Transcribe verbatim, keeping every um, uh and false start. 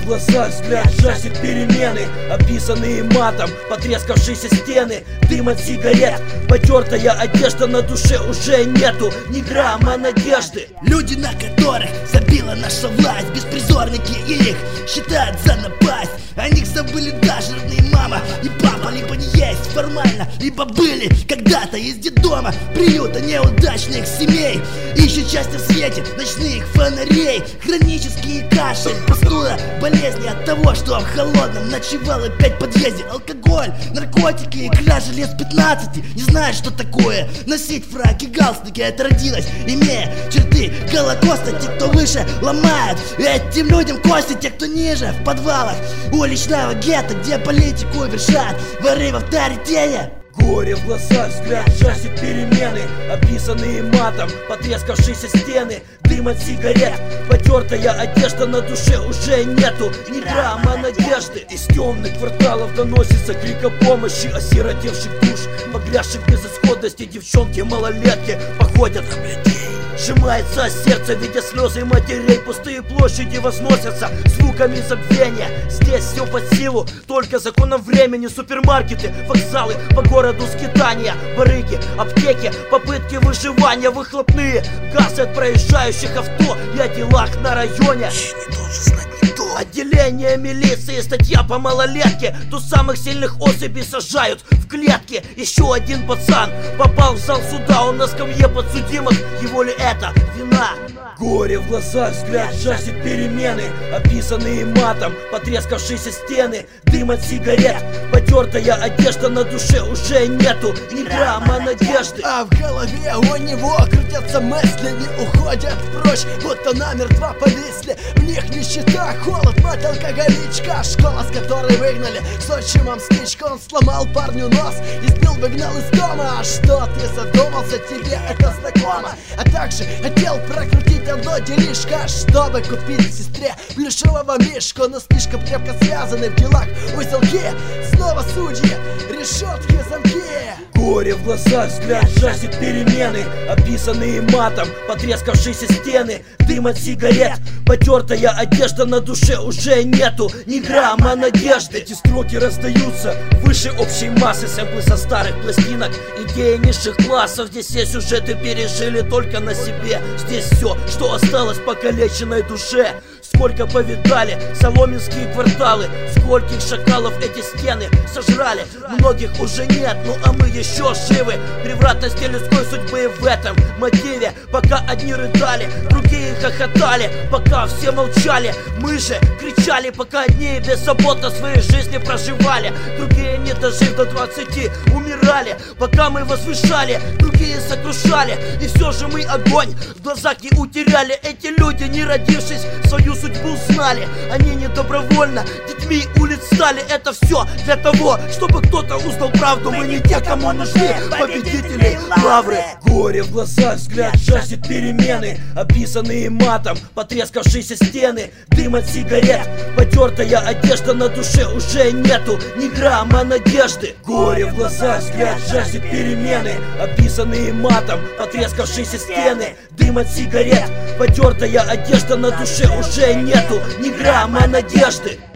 в глазах взгляд жаждет перемены, описанные матом, потрескавшиеся стены, дым от сигарет, потертая одежда, на душе уже нету ни грамма надежды. Люди, на которых забила наша власть, беспризорники их считают за напасть. О них забыли даже родные мама и папа, либо не есть формально, либо были когда-то из детдома, приюта неудачных семей. Ищут счастье в свете ночных фонарей, хронические кашель, простуда, болезни от того, что в холодном ночевал опять в подъезде. Алкоголь, наркотики и кражи лет с пятнадцати не знают, что такое носить фраки, галстуки. Это родилось, имея черты Голокоста. Те, кто выше, ломают этим людям кости. Те, кто ниже, в подвалах уличного гетто, где политику вершат воры в авторитете. Горе в глазах, взгляд жаждет перемены, описанные матом, потрескавшиеся стены, дым от сигарет, потертая одежда, на душе уже нету ни грамма надежды. Из темных кварталов доносится крик о помощи осиротевших душ, погрязших в безысходности. Девчонки малолетки походят на людей. Сжимается сердце, видя слезы матерей. Пустые площади возносятся звуками забвения. Здесь все под силу, только законом времени. Супермаркеты, вокзалы, по городу скитания, барыги, аптеки, попытки выживания, выхлопные газы от проезжающих авто и о делах на районе. Не должен знать никто. Отделение милиции, статья по малолетке. Тут самых сильных особей сажают в клетки. Еще один пацан попал в зал суда, он на скамье подсудимых. Его ли это вина? Горе в глазах, взгляд жаждет перемены, описанные матом, потрескавшиеся стены, дым от сигарет, потертая одежда, на душе уже нету ни грамма надежды. А в голове у него крутятся мысли, не уходят прочь, будто намертво повисли. В них нищета, холод, мать алкоголичка, школа, с которой выгнали с отчимом стычку. Он сломал парню нос, избил, выгнал из дома. А что ты задумался, тебе это знакомо? А также хотел прокрутить одно делишко, чтобы купить сестре плюшевого мишку. Но слишком крепко связаны в делах узелки. Снова судьи, решетки, замки. Горе в глазах, взгляд жаждет перемены, описанные матом, потрескавшиеся стены, дым от сигарет, потертая одежда, на душе уже нету ни грамма надежды. Эти строки раздаются выше общей массы, сэмплы со старых пластинок, идеи низших классов. Здесь все сюжеты пережили только на себе. Здесь все, что осталось покалеченной душе. Сколько повидали соломенские кварталы, скольких шакалов эти стены сожрали. Многих уже нет, ну а мы еще живы. Превратности людской судьбы в этом мотиве. Пока одни рыдали, другие хохотали, пока все молчали, мы же кричали. Пока одни беззаботно своей жизни проживали, другие, не дожив до двадцати, умирали. Пока мы возвышали, другие сокрушали. И все же мы огонь в глазах не утеряли. Эти люди, не родившись, свою судьбу знали. Они не добровольно детьми улиц стали. Это все для того, чтобы кто-то узнал правду. Мы не те, кому нужны победители лавры. Горе в глазах, взгляд жаждет перемены, описанные матом, потрескавшиеся стены, дым от сигарет, потертая одежда, на душе уже нету ни грамма надежды. Горе в глазах, взгляд жаждет перемены, описанные матом, потрескавшиеся стены, дым от сигарет, потертая одежда, на душе уже нету ни грамма надежды.